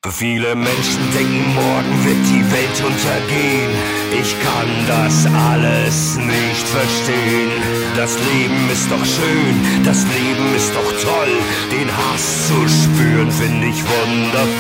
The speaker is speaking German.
Viele Menschen denken, morgen wird die Welt untergehen. Ich kann das alles nicht verstehen. Das Leben ist doch schön, das Leben ist doch toll. Den Hass zu spüren, finde ich wundervoll.